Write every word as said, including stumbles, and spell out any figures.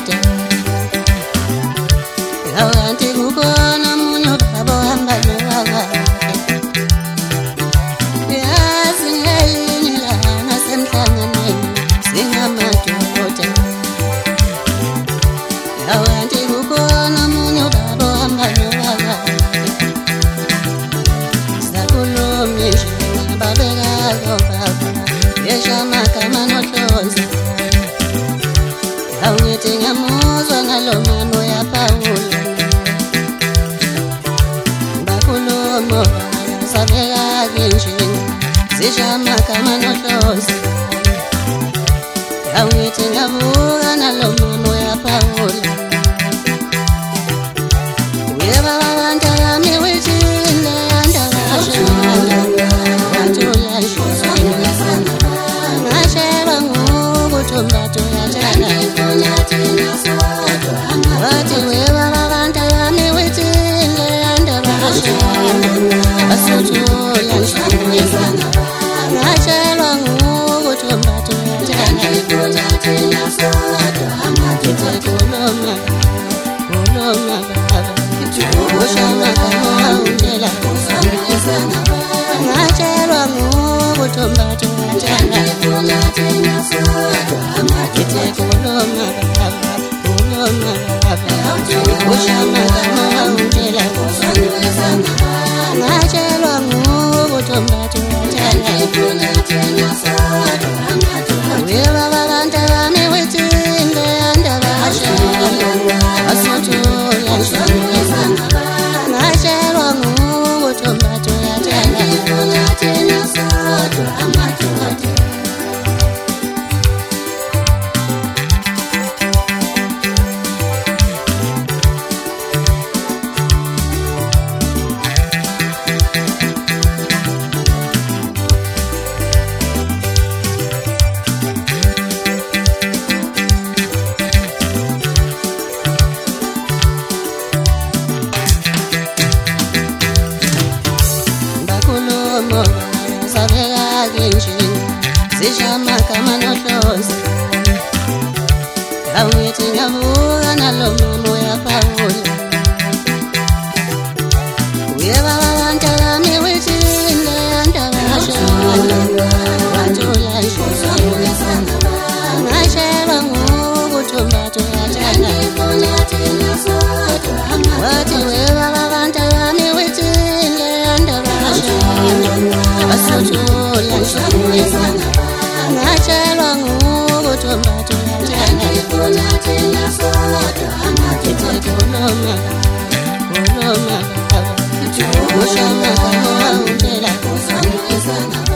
madoda awanti kukhona munye baba hamba nowaka yazi ngelinye lana semhlanganweni singamadoda awanti kukhona munye baba hamba nowaka sakhulumisha babekayo baba yeshamagama nohlonze awungithi ngiyamuzwa ngalo mama uyaphawula bakhuluma sabeka kinjini zishamagama nohlonze awungithi ngiyavuka nalo mama uyaphawula uyeba abantu yami withile andakasho wathola ishuzini ngasheba ngukuthumbatho yathala wathi weba abantu yami withile andakasho wasothola ishuzini ngashelwa ngukuthumbatho yathala ngithe kuloma kuloma baba ushamagama undlela ngatshelwa ngukuthumbatho yathala ngithe kuloma baba kuloma baba ushamagama undlela ngatshelwa ngukuthumbatho yathala uyeba abantu bami withile andakasho wasothola ishuzini ngashelwa ngukuthumbatho yathala bakhuluma sabeka kinjini zishamagama nohlonze awungithi ngiyavuka nalo mama uyaphawula uyeba abantu yami withile andakasho wathola ishuzini ngashelwa ngukuthumbatho yathala wathi weba abantu yami withile andakasho wasothola ishuzini ngashelwa ngukuthumbatho yathala ngithe kuloma kuloma baba ushamagama undlela